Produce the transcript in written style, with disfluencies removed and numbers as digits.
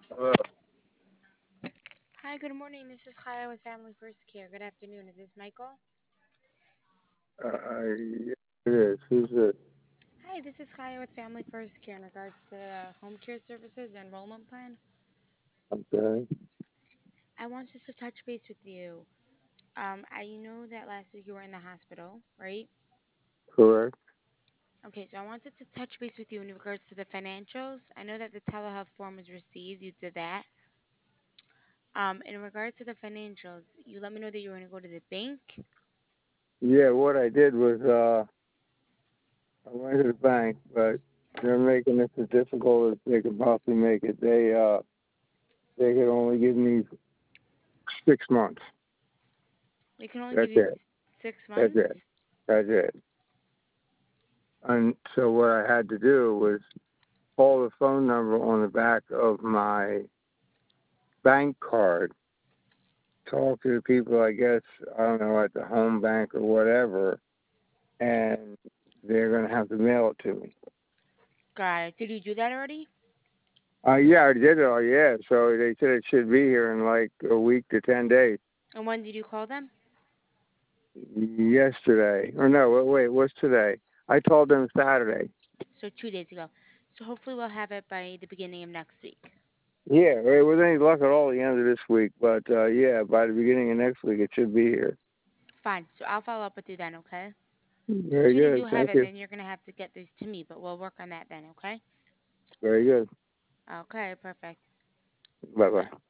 Uh, Hi, good morning. This is Kaya with Family First Care. Good afternoon. Is this Michael? yeah, it is. Who's it? Hi, this is Kaya with Family First Care in regards to home care services and enrollment plan. Okay. I want just to touch base with you. I know that last week you were in the hospital, right? Correct. Okay, so I wanted to touch base with you in regards to the financials. I know that the telehealth form was received. You did that. In regards to the financials, you let me know that you were going to go to the bank. Yeah, what I did was I went to the bank, but they're making this as difficult as they could possibly make it. They could only give me 6 months. They can only give That's you it. six That's it. months. That's it. And so what I had to do was call the phone number on the back of my bank card, talk to the people, I guess, I don't know, at the home bank or whatever, and they're going to have to mail it to me. Got it. Did you do that already? Yeah, I did it all. Yeah, so they said it should be here in like a week to 10 days. And when did you call them? Yesterday, or no, wait, what's today? I told them Saturday. So 2 days ago. So hopefully we'll have it by the beginning of next week. Yeah, with any luck at all, the end of this week. But yeah, by the beginning of next week, it should be here. Fine. So I'll follow up with you then, okay? As Very soon as you good. have Thank it, you. then you're gonna have to get this to me, but we'll work on that then, okay? Very good. Okay, perfect. Bye bye.